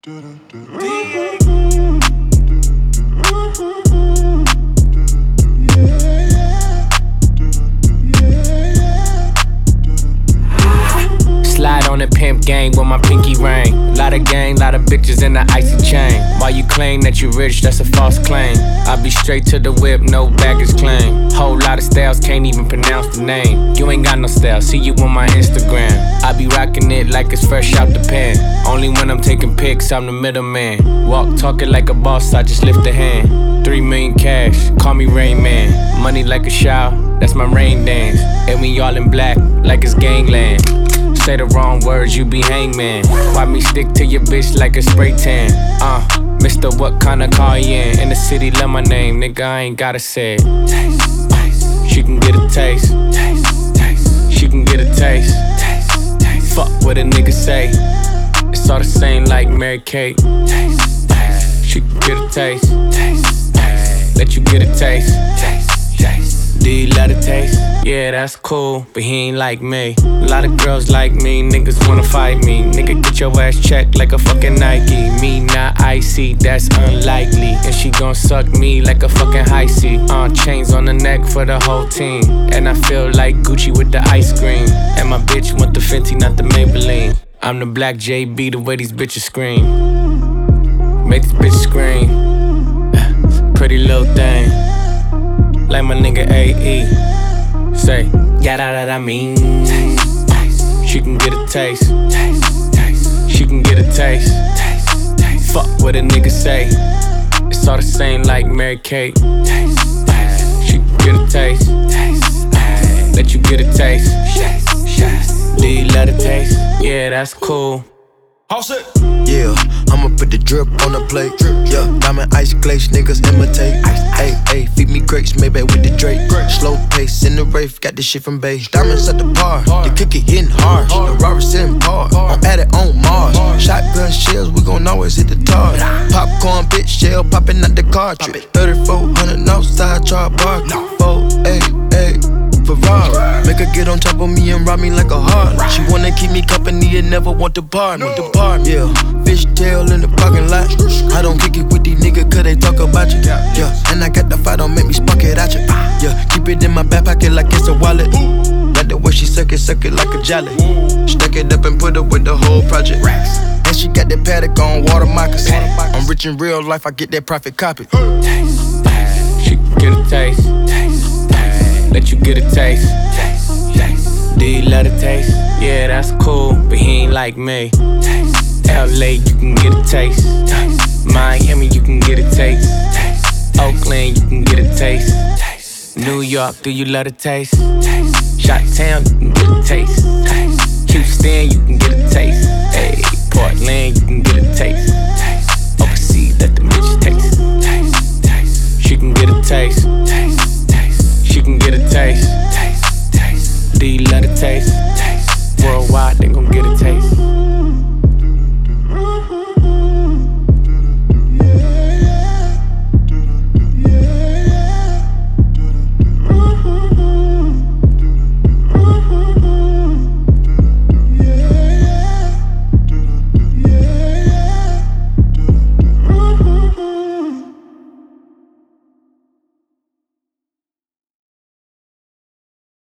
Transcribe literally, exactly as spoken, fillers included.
Slide on the pimp gang with my pinky ring. Lot of gang, lot of bitches in the icy chain. While you claim that you rich, that's a false claim. I be straight to the whip, no baggage claim. Whole lot of styles, can't even pronounce the name. You ain't got no style, see you on my Instagram. I be rocking it like it's fresh out the pen. Only when I'm taking pics, I'm the middleman. Walk talking like a boss, I just lift a hand. Three million cash, call me Rain Man. Money like a shower, that's my rain dance. And we all in black, like it's gangland. Say the wrong words, you be hangman. Why me stick to your bitch like a spray tan? Uh, Mister What kind of car you in? In the city, love my name, nigga, I ain't gotta say it. Taste, taste. She can get a taste. Taste, taste. She can get a taste. Taste, taste. Fuck what a nigga say. It's all the same like Mary Kate. Taste, taste. She can get a taste. Taste, taste. Let you get a taste. Taste, taste. Do you love the taste? Yeah, that's cool, but he ain't like me. A lot of girls like me, niggas wanna fight me. Nigga, get your ass checked like a fucking Nike. Me not icy, that's unlikely. And she gon' suck me like a fucking high C. Uh, chains on the neck for the whole team. And I feel like Gucci with the ice cream. And my bitch want the Fenty, not the Maybelline. I'm the black J B, the way these bitches scream. Make this bitch scream. Pretty little thing. Like my nigga A E. Say, yada that I mean. Taste, taste. She can get a taste. Taste, taste. She can get a taste. Taste, taste. Fuck what a nigga say. It's all the same like Mary Kate. Taste, taste. She can get a taste. Taste, taste. Let you get a taste. Taste, taste. Do you love the taste? Yeah, that's cool. All set. Yeah, I'ma put the drip on the plate. Yeah, diamond ice glaze, niggas imitate. Ayy, ayy, feed me grapes, maybe with the Drake. Slow pace in the rave, got this shit from base. Diamonds at the bar, the cookie hitting hard. The Robert sitting hard, I'm at it on Mars. Shotgun shells, we gon' always hit the target. Popcorn, bitch, shell popping out the cartridge. thirty-four hundred outside, char bar. four, ayy, ayy. Ferrari. Make her get on top of me and rob me like a Harley. She wanna keep me company and never want to part me. Depart, yeah. Fishtail in the parking lot. I don't kick it with these niggas cause they talk about you. Yeah, and I got the fight, don't make me spark it at you. Yeah, keep it in my back pocket like it's a wallet. Like the way she suck it, suck it like a jelly. Stuck it up and put up with the whole project. And she got that paddock on water moccasins. I'm rich in real life, I get that profit copy. Taste, taste. She can get a taste. Taste, taste. Let you get a taste. Taste, taste. Do you love the taste? Yeah, that's cool, but he ain't like me. Taste, L A, you can get a taste. Taste. Miami, you can get a taste. Taste. Oakland, you can get a taste. Taste. New York, do you love the taste? Taste. Chi-Town, you can get a taste. Taste. Houston, you can get a taste. Hey, Portland, you can get a taste. Taste. Overseas, let the bitch taste. Taste. Taste. She can get a taste. Taste. Taste. She can get a taste. Taste. Taste. Do you love the taste? Taste. Worldwide, they gon' get a taste.